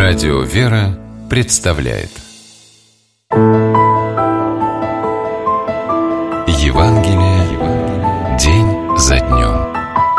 Радио «Вера» представляет Евангелие день за днем.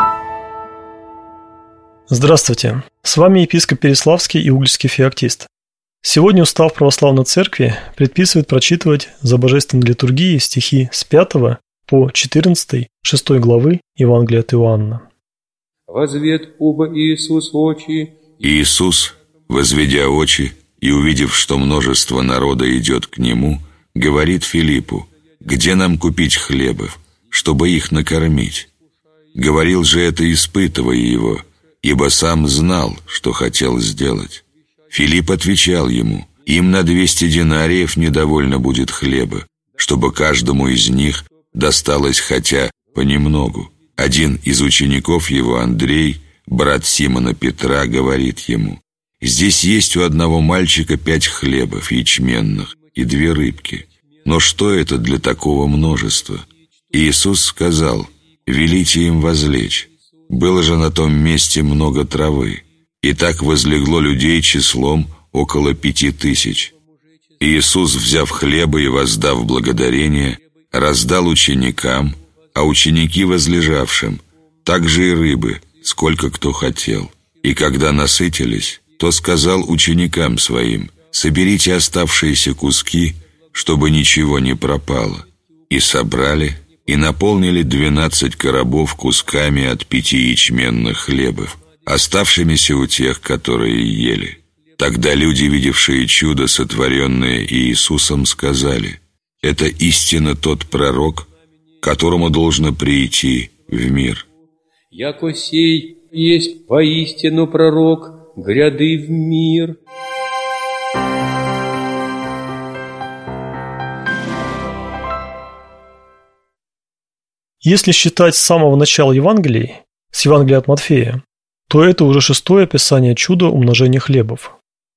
Здравствуйте! С вами епископ Переславский и Угличский феоктист. Сегодня устав православной церкви предписывает прочитывать за божественной литургией стихи с 5 по 14 6 главы Евангелия от Иоанна. «Возвед оба Иисус очи». Иисус, возведя очи и увидев, что множество народа идет к Нему, говорит Филиппу: «Где нам купить хлебов, чтобы их накормить?» Говорил же это, испытывая его, ибо сам знал, что хотел сделать. Филипп отвечал ему: «Им на 200 динариев недовольно будет хлеба, чтобы каждому из них досталось хотя понемногу». Один из учеников его, Андрей, брат Симона Петра, говорит ему: «Здесь есть у одного мальчика 5 хлебов ячменных и 2 рыбки. Но что это для такого множества?» Иисус сказал: «Велите им возлечь». Было же на том месте много травы, и так возлегло людей числом около 5000. Иисус, взяв хлеба и воздав благодарение, раздал ученикам, а ученики возлежавшим, также и рыбы, сколько кто хотел. И когда насытились, то сказал ученикам своим: «Соберите оставшиеся куски, чтобы ничего не пропало». И собрали, и наполнили 12 коробов кусками от 5 ячменных хлебов, оставшимися у тех, которые ели. Тогда люди, видевшие чудо, сотворенное Иисусом, сказали: «Это истинно тот пророк, которому должно прийти в мир». «Яко сей есть воистину пророк, гряды в мир». Если считать с самого начала Евангелий, с Евангелия от Матфея, то это уже 6-е описание чуда умножения хлебов.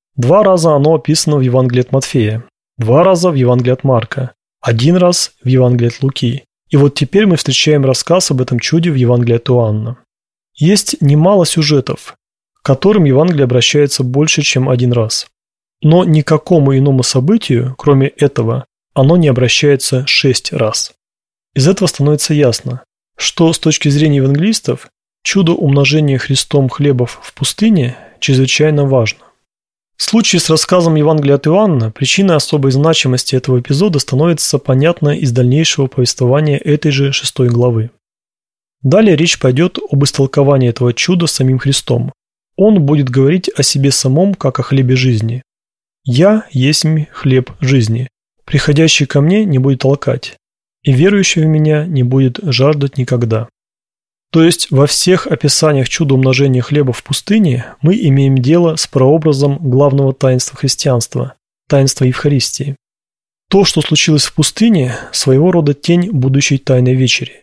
2 раза оно описано в Евангелии от Матфея, 2 раза в Евангелии от Марка, 1 раз в Евангелии от Луки. И вот теперь мы встречаем рассказ об этом чуде в Евангелии от Иоанна. Есть немало сюжетов, к которым Евангелие обращается больше, чем 1 раз. Но ни к какому иному событию, кроме этого, оно не обращается 6 раз. Из этого становится ясно, что с точки зрения евангелистов чудо умножения Христом хлебов в пустыне чрезвычайно важно. В случае с рассказом Евангелия от Иоанна причиной особой значимости этого эпизода становится понятно из дальнейшего повествования этой же 6 главы. Далее речь пойдет об истолковании этого чуда самим Христом. Он будет говорить о себе самом, как о хлебе жизни. «Я есть хлеб жизни, приходящий ко мне не будет толкать, и верующий в меня не будет жаждать никогда». То есть во всех описаниях чуда умножения хлеба в пустыне мы имеем дело с прообразом главного таинства христианства – таинства Евхаристии. То, что случилось в пустыне, своего рода тень будущей Тайной Вечери.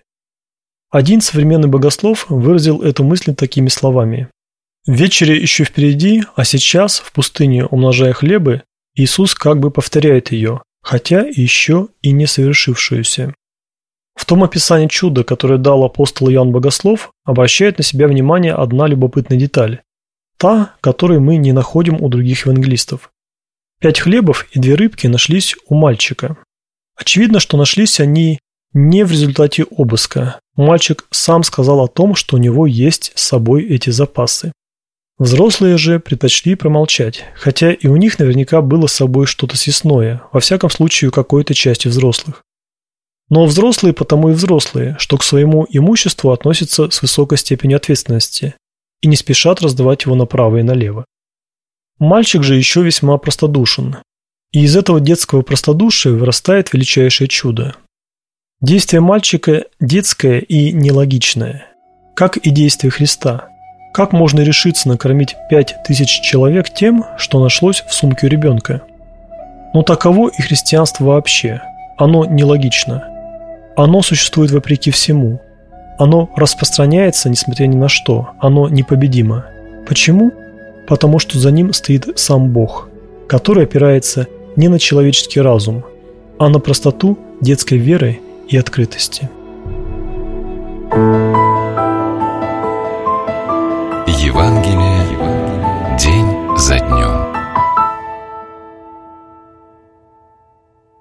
Один современный богослов выразил эту мысль такими словами: «Вечеря еще впереди, а сейчас, в пустыне умножая хлебы, Иисус как бы повторяет ее, хотя еще и не совершившуюся». В том описании чуда, которое дал апостол Иоанн Богослов, обращает на себя внимание одна любопытная деталь. Та, которую мы не находим у других евангелистов. 5 хлебов и 2 рыбки нашлись у мальчика. Очевидно, что нашлись они не в результате обыска. Мальчик сам сказал о том, что у него есть с собой эти запасы. Взрослые же предпочли промолчать, хотя и у них наверняка было с собой что-то съестное, во всяком случае у какой-то части взрослых. Но взрослые потому и взрослые, что к своему имуществу относятся с высокой степенью ответственности и не спешат раздавать его направо и налево. Мальчик же еще весьма простодушен, и из этого детского простодушия вырастает величайшее чудо. Действие мальчика детское и нелогичное, как и действие Христа. Как можно решиться накормить 5000 человек тем, что нашлось в сумке у ребенка? Но таково и христианство вообще. Оно нелогично. Оно существует вопреки всему. Оно распространяется, несмотря ни на что. Оно непобедимо. Почему? Потому что за ним стоит сам Бог, который опирается не на человеческий разум, а на простоту детской веры и открытости. Евангелие день за днем.